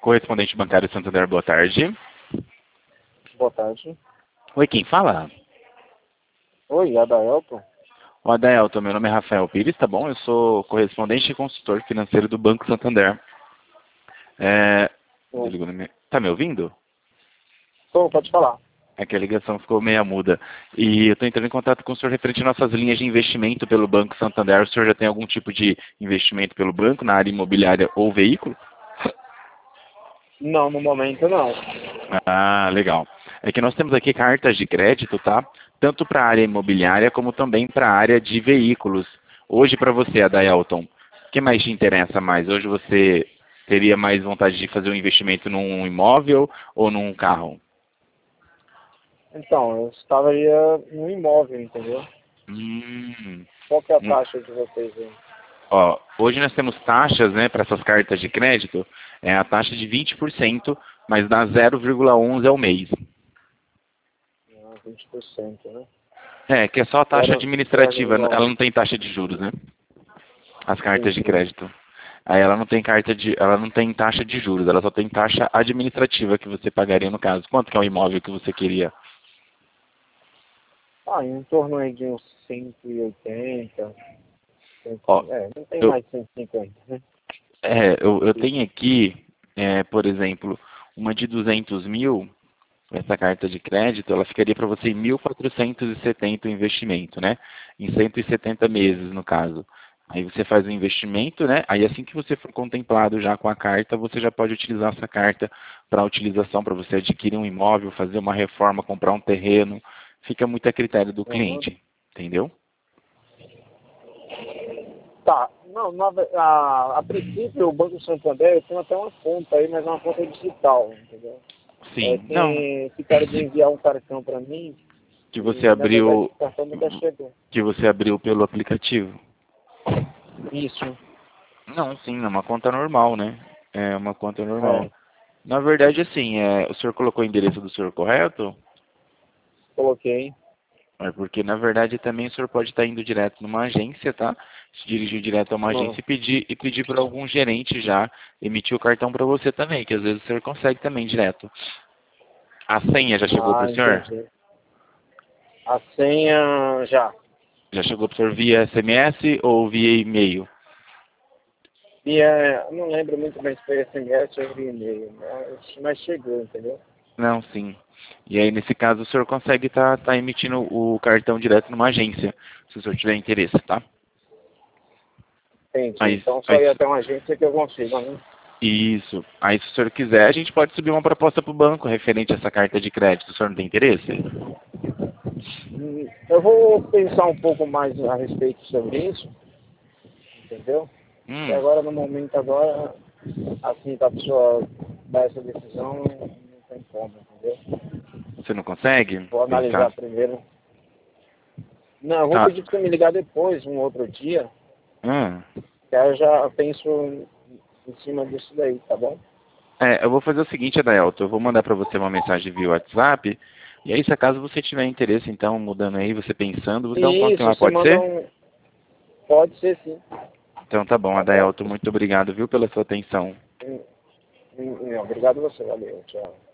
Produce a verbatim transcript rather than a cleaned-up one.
Correspondente bancário Santander, boa tarde. Boa tarde. Oi, quem fala? Oi, Adaelton. O Adaelton, meu nome é Rafael Pires, tá bom? Eu sou correspondente e consultor financeiro do Banco Santander. É... Oi. Tá me ouvindo? Então, pode falar. É que a ligação ficou meia muda. E eu estou entrando em contato com o senhor referente às nossas linhas de investimento pelo Banco Santander. O senhor já tem algum tipo de investimento pelo banco na área imobiliária ou veículo? Não, no momento não. Ah, legal. É que nós temos aqui cartas de crédito, tá? Tanto para a área imobiliária como também para a área de veículos. Hoje para você, Adaelton, o que mais te interessa mais? Hoje você teria mais vontade de fazer um investimento num imóvel ou num carro? Então, eu estaria no imóvel, entendeu? Hum, Qual que é a hum. taxa de vocês aí? Ó, hoje nós temos taxas, né, para essas cartas de crédito, é a taxa de vinte por cento, mas dá zero vírgula onze ao mês. Ah, vinte por cento, né? É, que é só a taxa Zero, zero administrativa, vírgula ela um. não tem taxa de juros, né? As Sim, cartas de sim. crédito. Aí ela não tem carta de, ela não tem taxa de juros, ela só tem taxa administrativa que você pagaria no caso. Quanto que é o imóvel que você queria? Ah, em torno aí de uns cento e oitenta. Ó, É, não tem eu, mais de cento e cinquenta, né? é, eu, eu tenho aqui, é, por exemplo, uma de duzentos mil, essa carta de crédito, ela ficaria para você em mil quatrocentos e setenta o investimento, né? Em cento e setenta meses, no caso. Aí você faz o investimento, né? Aí assim que você for contemplado já com a carta, você já pode utilizar essa carta para utilização, para você adquirir um imóvel, fazer uma reforma, comprar um terreno. Fica muito a critério do Uhum. cliente, entendeu? Tá. Não, na ve- a, a princípio, o Banco Santander, eu tenho até uma conta aí, mas é uma conta digital, entendeu? É, Sim. Não, tem ficaram de enviar um cartão para mim que você e, na verdade, abriu, esse cartão nunca chegou. que você abriu pelo aplicativo. Isso. Não, sim, é uma conta normal, né? É uma conta normal. É, Na verdade, assim, é, o senhor colocou o endereço do senhor correto? coloquei. É porque, na verdade, também o senhor pode estar indo direto numa agência, tá? Se dirigir direto a uma Hum. agência e pedir, e pedir para algum gerente já emitir o cartão para você também, que às vezes o senhor consegue também direto. A senha já chegou para Ah, o senhor? entendi. A senha já. Já chegou para o senhor via S M S ou via e-mail? E é, eu não lembro muito bem se foi S M S ou via e-mail, mas, mas chegou, entendeu? Não, sim. E aí, nesse caso, o senhor consegue estar tá, tá emitindo o cartão direto numa agência, se o senhor tiver interesse, tá? Entendi. Aí, Então só aí, ir até uma agência que eu consigo, né? isso. Aí, se o senhor quiser, a gente pode subir uma proposta para o banco referente a essa carta de crédito. O senhor não tem interesse? Hum, Eu vou pensar um pouco mais a respeito sobre isso, entendeu? E Hum, agora, no momento agora, assim, da pessoa dar essa decisão, não tem como, entendeu? você não consegue Vou pensar? analisar primeiro. Não, eu vou Tá. pedir para você me ligar depois, um outro dia, Hum. que aí eu já penso em cima disso daí, tá bom? É, eu vou fazer o seguinte, Adaelto, eu vou mandar para você uma mensagem via WhatsApp, e aí, se acaso você tiver interesse, então, mudando aí, você pensando, você dá um E toque isso, lá, você pode manda ser? um... Pode ser sim, Então tá bom, tá bom? Adaelto, muito obrigado, viu, pela sua atenção. Hum, hum, hum, Obrigado a você, valeu, tchau.